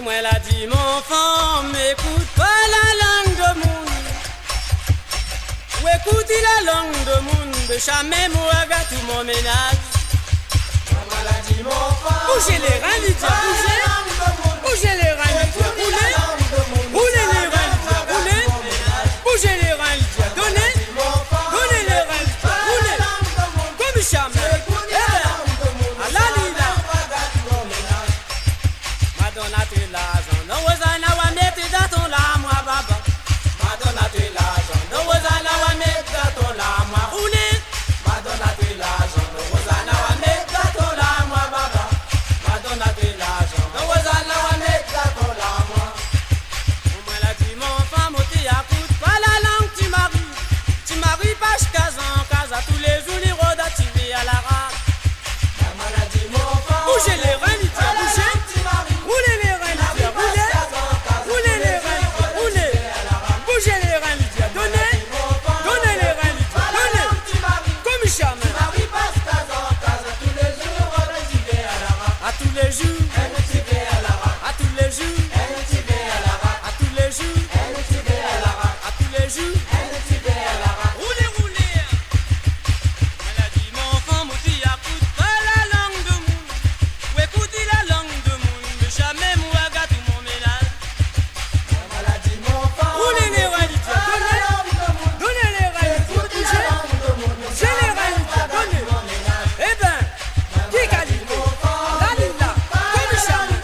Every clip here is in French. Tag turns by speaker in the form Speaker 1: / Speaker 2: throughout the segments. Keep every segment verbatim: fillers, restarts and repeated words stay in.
Speaker 1: Dis-moi la dit mon enfant, m'écoute pas la langue de monde. Ou écoute la langue de monde, de jamais moi regarde tout mon ménage.
Speaker 2: Maman l'a dit mon enfant,
Speaker 1: bougez les reins, Lydia, bougez. Bougez les reins, Lydia, roulez. Roulez les reins, Lydia, roulez. Bougez les reins, Lydia, donnez. Donnez les reins, Lydia, roulez. Comme jamais. Eh, à la Lila. Madonna, tu es l'argent. No wazana wa mette dans ton lame, wa baba.
Speaker 2: Madonna tu es l'argent, no wazana wa mettre dans ton lame.
Speaker 1: Roulez.
Speaker 2: Madonna tu es l'argent, no wazana wa mettre dans ton lame, baba. Madonna tu es l'argent, no wazana wa mettre dans ton lame.
Speaker 1: Moi la dit mon femme, tu écoutes pas la langue, tu maries. Tu maries pas jusqu'à an, casa tous les jours, les rôdes activés à la rate.
Speaker 2: Maman l'a dit mon enfant,
Speaker 1: Bougez les reins, Lydia, bougez. Roulez les reins, Lydia, roulez. Roulez les reins, Lydia, roulez. Bougez les reins, Lydia, donnez. Donnez les reins, Lydia, donnez. Comme jamais. À tous les jours. À tous les jours. À tous les jours. À tous les jours. Roulez, roulez. Elle a dit mon enfant, moi tu écoutes pas la langue de monde. Ou écoute la langue de monde. Mais jamais moi regarde tout mon ménage. Roulez les reins, Lydia, donnez. Donnez les reins, Lydia, bougez. Bougez les reins, Lydia, donnez. Eh ben, qui qualité? La Lila, comme jamais.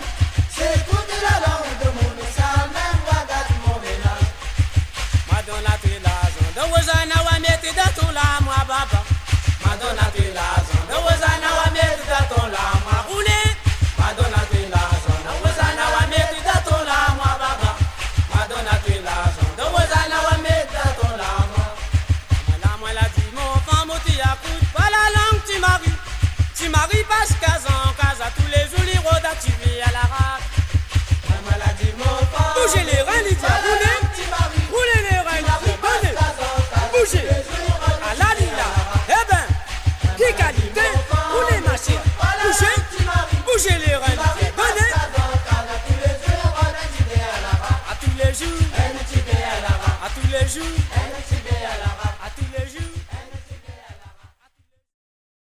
Speaker 1: Madonna, tu es l'argent. De wazana wa mette dans ton lame, wa baba.
Speaker 2: Madonna tu es l'argent, no wazana wa mettre dans ton lame.
Speaker 1: Roulez.
Speaker 2: Madonna tu es l'argent, no wazana wa mettre dans ton lame, baba. Madonna tu es l'argent, no wazana wa mettre dans ton lame.
Speaker 1: Voilà, moi la dit mon enfant, moi tu écoutes pas la langue, tu maries. Tu maries pas jusqu'à an, casa tous les jours, les rôdes activés à la rate.
Speaker 2: Maman l'a dit mon enfant,
Speaker 1: Bougez les reins, Lydia, roulez. Roulez les reins, Lydia, donnez. Bougez. À la Lila. Eh ben, qui qualité? Roulez ma chérie. Bougez. Bougez les reins, Lydia, donnez. À tous les jours. À tous les jours.